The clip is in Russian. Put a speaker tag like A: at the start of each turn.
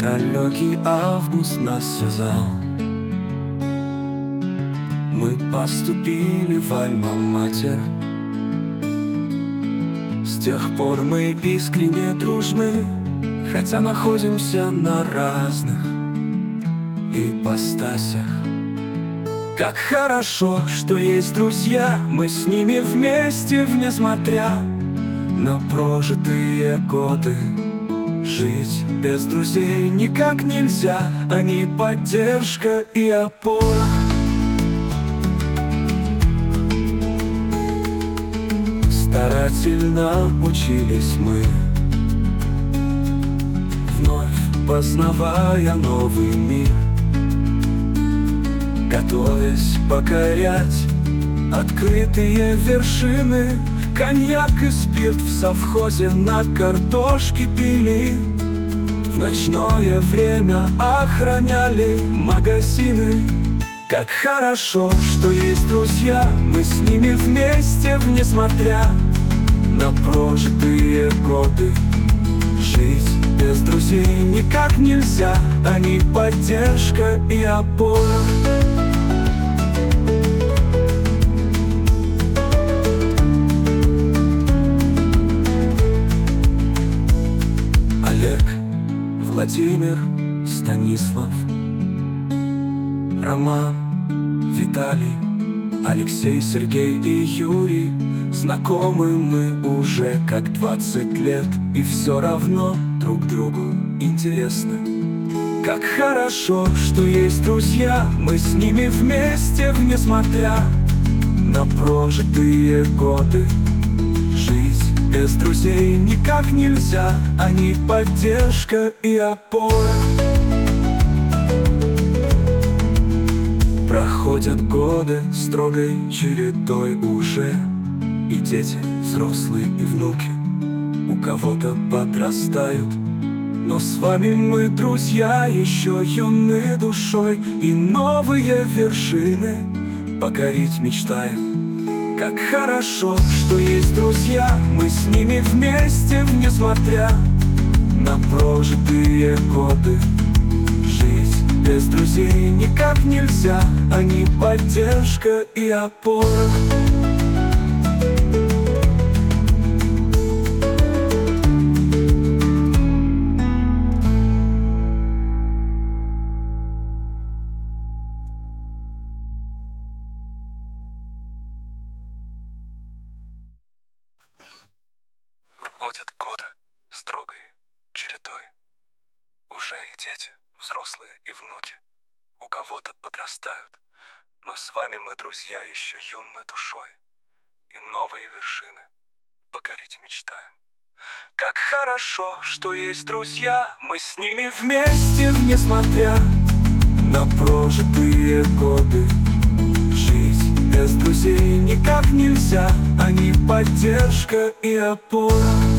A: Далекий август нас связал. Мы поступили в Альма-Матер. С тех пор мы искренне дружны, хотя находимся на разных ипостасях. Как хорошо, что есть друзья, мы с ними вместе, несмотря на прожитые годы. Жить без друзей никак нельзя, они поддержка и опора. Старательно учились мы, вновь познавая новый мир, готовясь покорять открытые вершины. Коньяк и спирт в совхозе на картошке пили, в ночное время охраняли магазины. Как хорошо, что есть друзья, мы с ними вместе, несмотря на прожитые годы. Жить без друзей никак нельзя, они поддержка и опора. Олег, Владимир, Станислав, Роман, Виталий, Алексей, Сергей и Юрий. Знакомы мы уже как 20 лет, и все равно друг другу интересно. Как хорошо, что есть друзья, мы с ними вместе, несмотря на прожитые годы. Жить без друзей никак нельзя, они поддержка и опора. Проходят годы строгой чередой уже, и дети, взрослые и внуки у кого-то подрастают. Но с вами мы, друзья, еще юны душой, и новые вершины покорить мечтаем. Как хорошо, что есть друзья, мы с ними вместе, несмотря на прожитые годы. Жить без друзей никак нельзя, они поддержка и опора. Ходят годы строгой чередой, уже и дети, взрослые и внуки у кого-то подрастают. Но с вами мы, друзья, еще юны душой, и новые вершины покорить мечтаем. Как хорошо, что есть друзья, мы с ними вместе, несмотря на прожитые годы. Жить без друзей никак нельзя, они поддержка и опора.